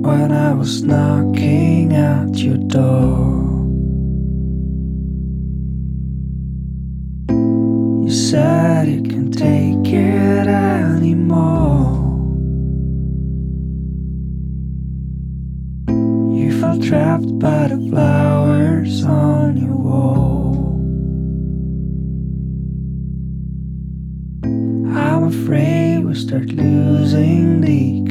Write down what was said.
when I was knocking at your door. You said you can't take it anymore. You felt trapped by the flowers on your wall. I'm afraid we'll start losing the